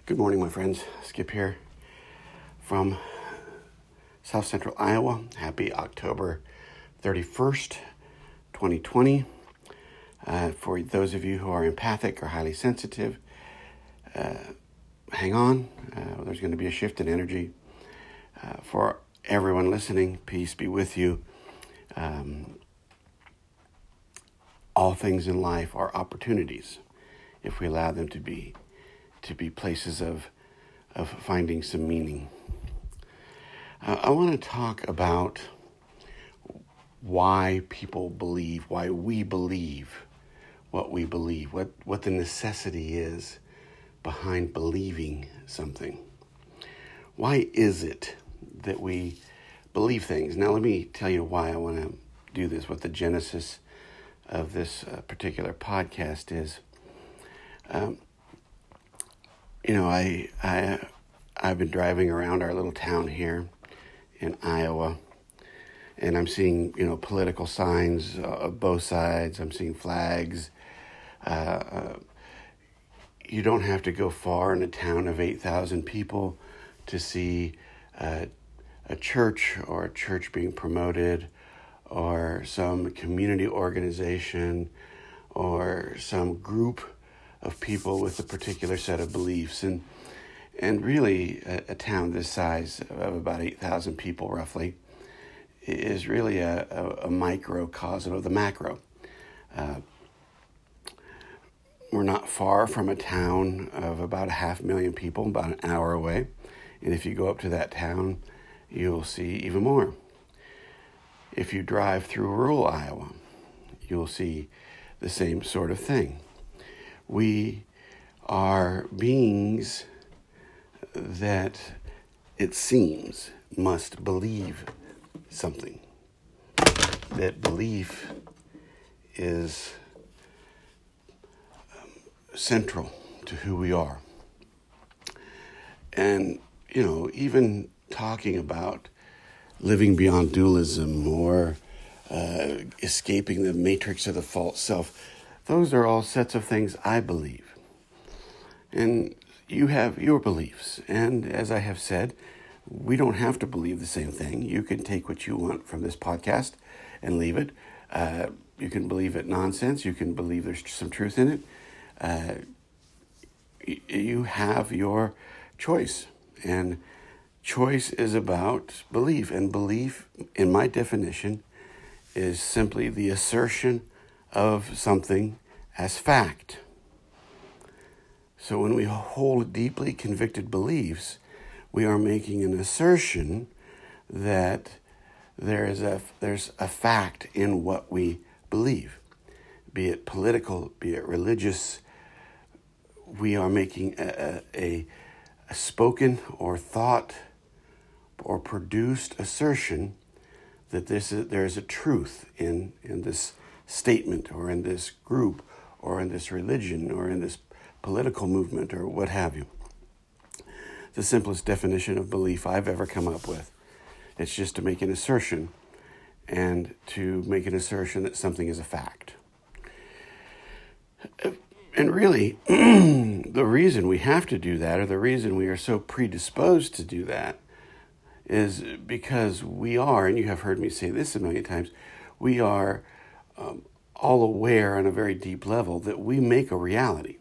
Good morning, my friends. Skip here from South Central Iowa. Happy October 31st, 2020. For those of you who are empathic or highly sensitive, hang on. There's going to be a shift in energy. For everyone listening, peace be with you. All things in life are opportunities if we allow them to be places of finding some meaning. I want to talk about why people believe, why we believe what we believe, what the necessity is behind believing something. Why is it that we believe things? Now, let me tell you why I want to do this, what the genesis of this particular podcast is. I've been driving around our little town here in Iowa, and I'm seeing, political signs of both sides. I'm seeing flags. You don't have to go far in a town of 8,000 people to see a church or a church being promoted, or some community organization, or some group of people with a particular set of beliefs. And really, a town this size of about 8,000 people roughly is really a microcosm of the macro. We're not far from a town of about 500,000 people, about an hour away. And if you go up to that town, you'll see even more. If you drive through rural Iowa, you'll see the same sort of thing. We are beings that, it seems, must believe something. That belief is central to who we are. And, even talking about living beyond dualism or escaping the matrix of the false self, those are all sets of things I believe. And you have your beliefs. And as I have said, we don't have to believe the same thing. You can take what you want from this podcast and leave it. You can believe it nonsense. You can believe there's some truth in it. You have your choice. And choice is about belief. And belief, in my definition, is simply the assertion of something as fact. So when we hold deeply convicted beliefs, we are making an assertion that there's a fact in what we believe. Be it political, be it religious, we are making a spoken or thought or produced assertion that there is a truth in this statement, or in this group, or in this religion, or in this political movement, or what have you. The simplest definition of belief I've ever come up with. It's just to make an assertion, and to make an assertion that something is a fact. And really, the reason we have to do that, or the reason we are so predisposed to do that, is because we are, and you have heard me say this a million times, we are all aware on a very deep level that we make a reality.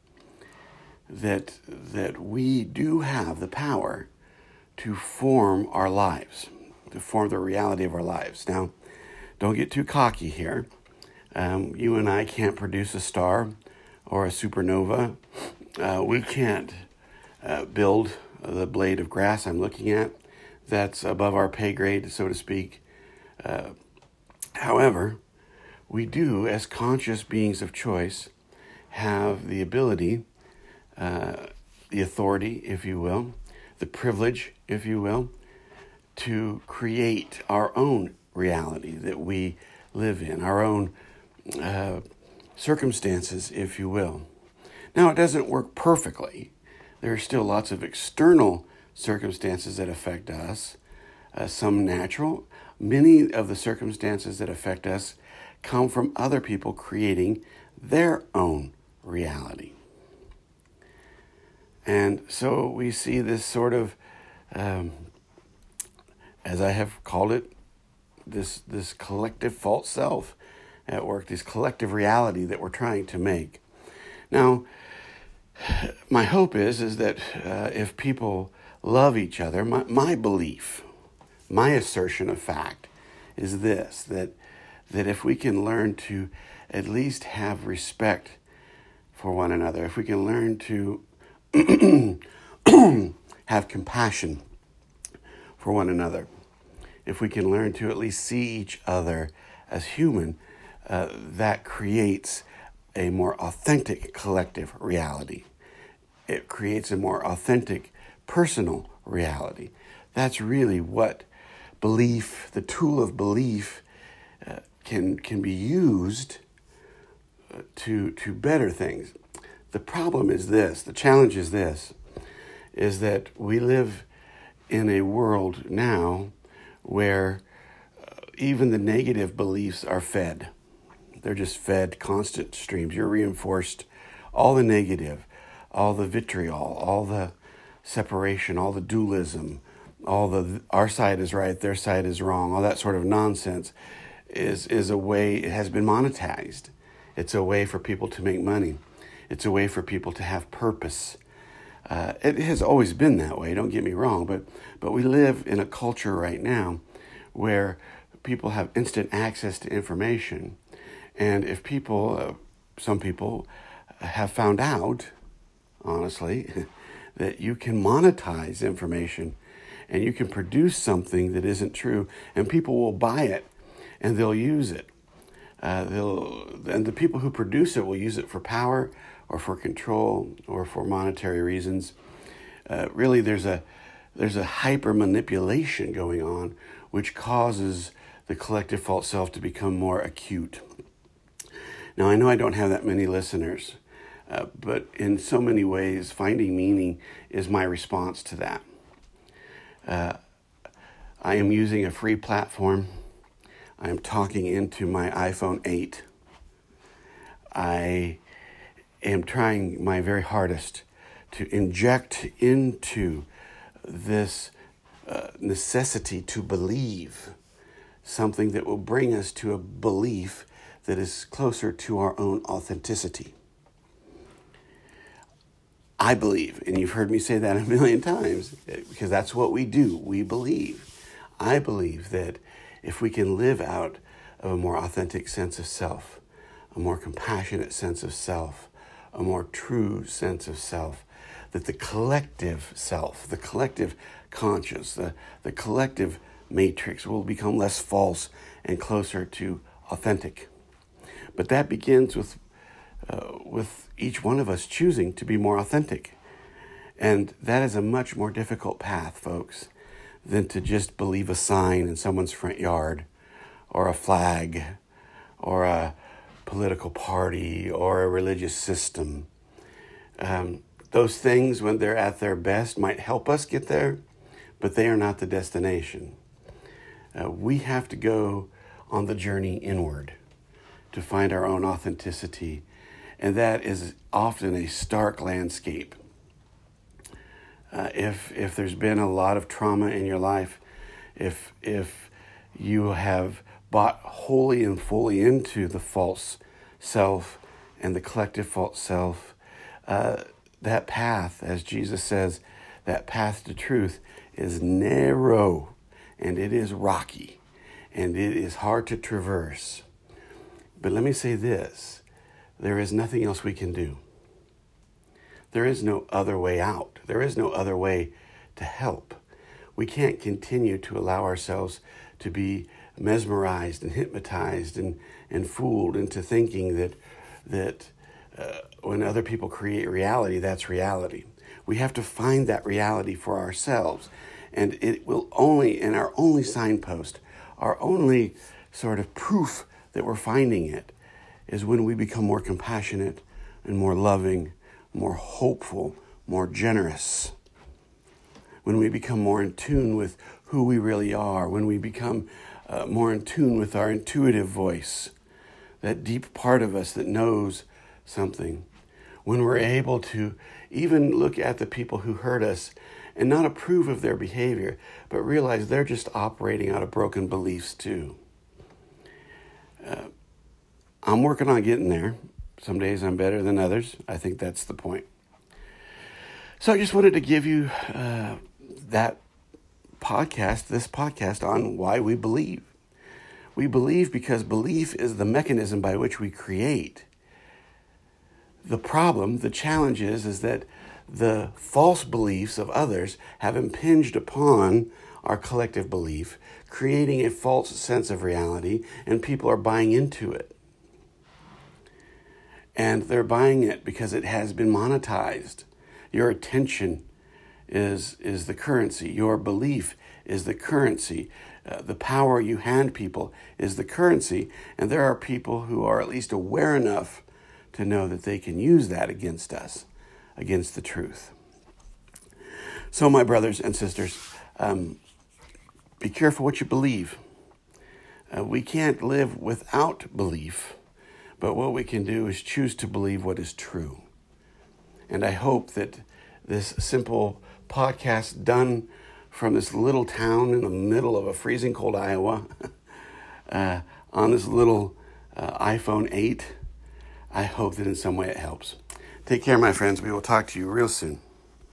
That we do have the power to form our lives, to form the reality of our lives. Now, don't get too cocky here. You and I can't produce a star or a supernova. We can't build the blade of grass I'm looking at. That's above our pay grade, so to speak. However, we do, as conscious beings of choice, have the ability, the authority, if you will, the privilege, if you will, to create our own reality that we live in, our own circumstances, if you will. Now, it doesn't work perfectly. There are still lots of external circumstances that affect us, some natural. Many of the circumstances that affect us come from other people creating their own reality. And so we see this sort of, as I have called it, this collective false self at work, this collective reality that we're trying to make. Now, my hope is that if people love each other, my belief, my assertion of fact is this, that if we can learn to at least have respect for one another, if we can learn to have compassion for one another, if we can learn to at least see each other as human, that creates a more authentic collective reality. It creates a more authentic personal reality. That's really what belief, the tool of belief, can be used to better things. The problem is this, the challenge is this, is that we live in a world now where even the negative beliefs are fed. They're just fed constant streams. You're reinforced all the negative, all the vitriol, all the separation, all the dualism, all the our side is right, their side is wrong, all that sort of nonsense is a way, it has been monetized. It's a way for people to make money. It's a way for people to have purpose. It has always been that way, don't get me wrong, but we live in a culture right now where people have instant access to information. And if people, some people have found out, honestly, that you can monetize information and you can produce something that isn't true, and people will buy it and they'll use it. And the people who produce it will use it for power or for control or for monetary reasons. Really, there's a hyper manipulation going on, which causes the collective false self to become more acute. Now, I know I don't have that many listeners, but in so many ways, finding meaning is my response to that. I am using a free platform. I am talking into my iPhone 8. I am trying my very hardest to inject into this necessity to believe something that will bring us to a belief that is closer to our own authenticity. I believe, and you've heard me say that a million times, because that's what we do. We believe. I believe that if we can live out of a more authentic sense of self, a more compassionate sense of self, a more true sense of self, that the collective self, the collective conscious, the collective matrix will become less false and closer to authentic. But that begins with each one of us choosing to be more authentic. And that is a much more difficult path, folks, than to just believe a sign in someone's front yard, or a flag, or a political party, or a religious system. Those things, when they're at their best, might help us get there, but they are not the destination. We have to go on the journey inward to find our own authenticity, and that is often a stark landscape. If there's been a lot of trauma in your life, if you have bought wholly and fully into the false self and the collective false self, that path, as Jesus says, that path to truth is narrow and it is rocky and it is hard to traverse. But let me say this, there is nothing else we can do. There is no other way out. There is no other way to help. We can't continue to allow ourselves to be mesmerized and hypnotized and fooled into thinking that when other people create reality, that's reality. We have to find that reality for ourselves. And it will only, and our only signpost, our only sort of proof that we're finding it, is when we become more compassionate and more loving, more hopeful, more generous. When we become more in tune with who we really are, when we become more in tune with our intuitive voice, that deep part of us that knows something, when we're able to even look at the people who hurt us and not approve of their behavior, but realize they're just operating out of broken beliefs too. I'm working on getting there. Some days I'm better than others. I think that's the point. So I just wanted to give you this podcast on why we believe. We believe because belief is the mechanism by which we create. The problem, the challenge is that the false beliefs of others have impinged upon our collective belief, creating a false sense of reality, and people are buying into it. And they're buying it because it has been monetized. Your attention is the currency. Your belief is the currency. The power you hand people is the currency. And there are people who are at least aware enough to know that they can use that against us, against the truth. So my brothers and sisters, be careful what you believe. We can't live without belief. But what we can do is choose to believe what is true. And I hope that this simple podcast done from this little town in the middle of a freezing cold Iowa on this little iPhone 8, I hope that in some way it helps. Take care, my friends. We will talk to you real soon.